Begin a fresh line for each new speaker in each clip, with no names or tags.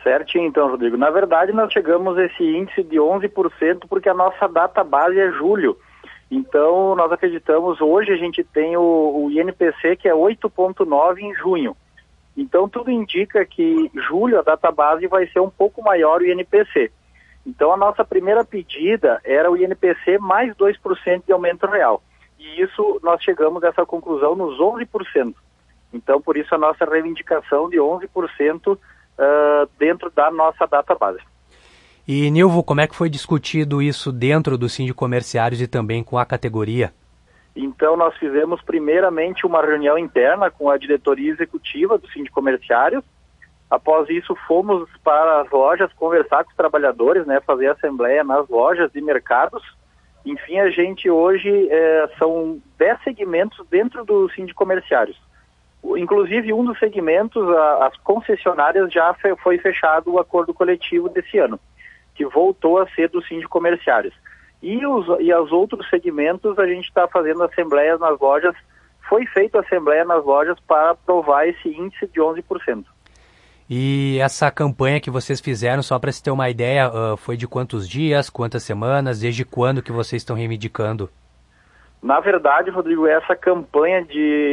Certinho, então, Rodrigo. Na verdade, nós chegamos a esse índice de 11% porque a nossa data base é julho. Então, nós acreditamos, hoje a gente tem o INPC que é 8,9 em junho. Então, tudo indica que julho, a data base, vai ser um pouco maior o INPC. Então, a nossa primeira pedida era o INPC mais 2% de aumento real. E isso, nós chegamos a essa conclusão nos 11%. Então, por isso, a nossa reivindicação de 11% dentro da nossa data base.
E, Nilvo, como é que foi discutido isso dentro do Sindicomerciários e também com a categoria?
Então, nós fizemos primeiramente uma reunião interna com a diretoria executiva do Sindicomerciários. Após isso, fomos para as lojas conversar com os trabalhadores, né, fazer assembleia nas lojas e mercados. Enfim, a gente hoje são 10 segmentos dentro do Sindicomerciários. Inclusive, um dos segmentos, as concessionárias, já foi fechado o acordo coletivo desse ano, que voltou a ser do Sindicomerciários. E os outros segmentos, a gente está fazendo assembleias nas lojas, foi feita assembleia nas lojas para aprovar esse índice de 11%.
E essa campanha que vocês fizeram, só para se ter uma ideia, foi de quantos dias, quantas semanas, desde quando que vocês estão reivindicando?
Na verdade, Rodrigo, essa campanha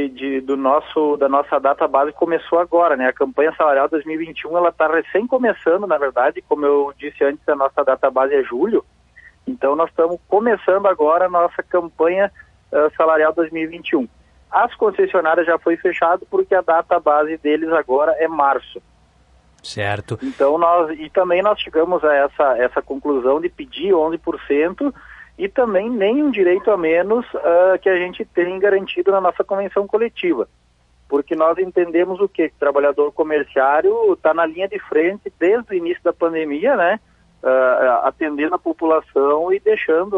da nossa data base começou agora, né? A campanha salarial 2021, ela está recém começando, na verdade, como eu disse antes, a nossa data base é julho. Então, nós estamos começando agora a nossa campanha salarial 2021. As concessionárias já foi fechado porque a data base deles agora é março.
Certo.
Então, também nós chegamos a essa conclusão de pedir 11%, e também nenhum direito a menos que a gente tem garantido na nossa convenção coletiva. Porque nós entendemos o quê? Que o trabalhador comerciário está na linha de frente desde o início da pandemia, né? Atendendo a população e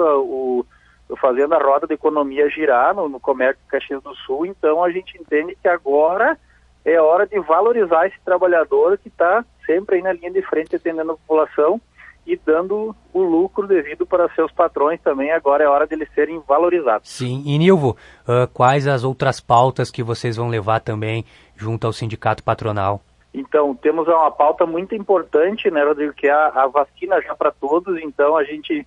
fazendo a roda da economia girar no comércio de Caxias do Sul. Então, a gente entende que agora é hora de valorizar esse trabalhador que está sempre aí na linha de frente atendendo a população e dando o lucro devido para seus patrões também. Agora é hora de eles serem valorizados.
Sim, e Nilvo, quais as outras pautas que vocês vão levar também junto ao sindicato patronal?
Então, temos uma pauta muito importante, né, Rodrigo, que é a vacina já para todos. Então, a gente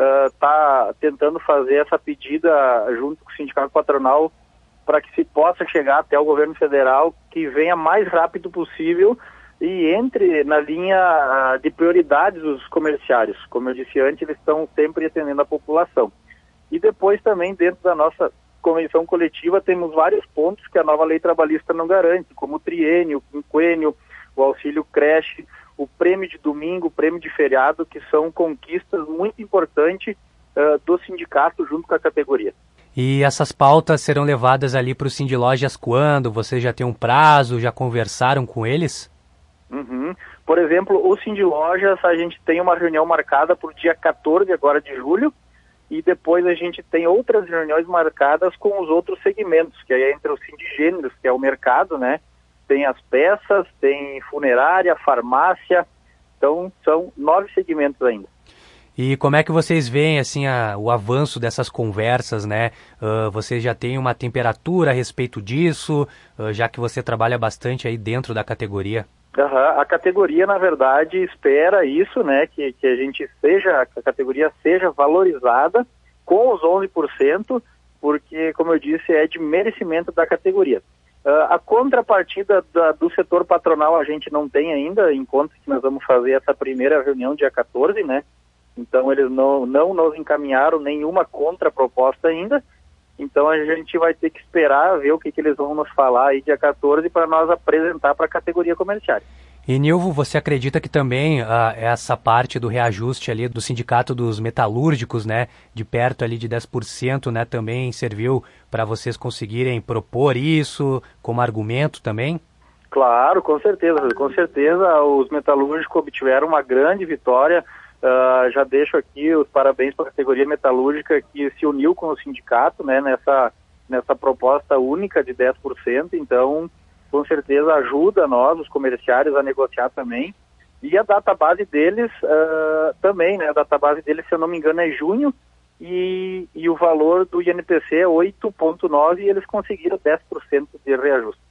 está tentando fazer essa pedida junto com o sindicato patronal para que se possa chegar até o governo federal, que venha mais rápido possível e entre na linha de prioridades dos comerciários. Como eu disse antes, eles estão sempre atendendo a população. E depois também, dentro da nossa convenção coletiva, temos vários pontos que a nova lei trabalhista não garante, como o triênio, o quinquênio, o auxílio creche, o prêmio de domingo, o prêmio de feriado, que são conquistas muito importantes do sindicato junto com a categoria.
E essas pautas serão levadas ali para o Sindilojas quando? Vocês já têm um prazo, já conversaram com eles?
Uhum. Por exemplo, o Sindilojas, a gente tem uma reunião marcada para o dia 14 agora de julho, e depois a gente tem outras reuniões marcadas com os outros segmentos, que é entre os sindigêneros, que é o mercado, né? Tem as peças, tem funerária, farmácia, então são 9 segmentos ainda.
E como é que vocês veem assim, o avanço dessas conversas, né? Vocês já têm uma temperatura a respeito disso, já que você trabalha bastante aí dentro da categoria?
A categoria, na verdade, espera isso, né? Que a categoria seja valorizada com os 11%, porque, como eu disse, é de merecimento da categoria. A contrapartida do setor patronal a gente não tem ainda, enquanto que nós vamos fazer essa primeira reunião dia 14, né? Então, eles não nos encaminharam nenhuma contraproposta ainda. Então, a gente vai ter que esperar ver o que eles vão nos falar aí dia 14 para nós apresentar para a categoria comerciária.
E, Nilvo, você acredita que também essa parte do reajuste ali do sindicato dos metalúrgicos, né, de perto ali de 10%, né, também serviu para vocês conseguirem propor isso como argumento também?
Claro, com certeza. Com certeza, os metalúrgicos obtiveram uma grande vitória. Já deixo aqui os parabéns para a categoria metalúrgica que se uniu com o sindicato, né, nessa proposta única de 10%, então com certeza ajuda nós, os comerciários, a negociar também. E a database deles também, né, a database deles, se eu não me engano, é junho, e o valor do INPC é 8,9 e eles conseguiram 10% de reajuste.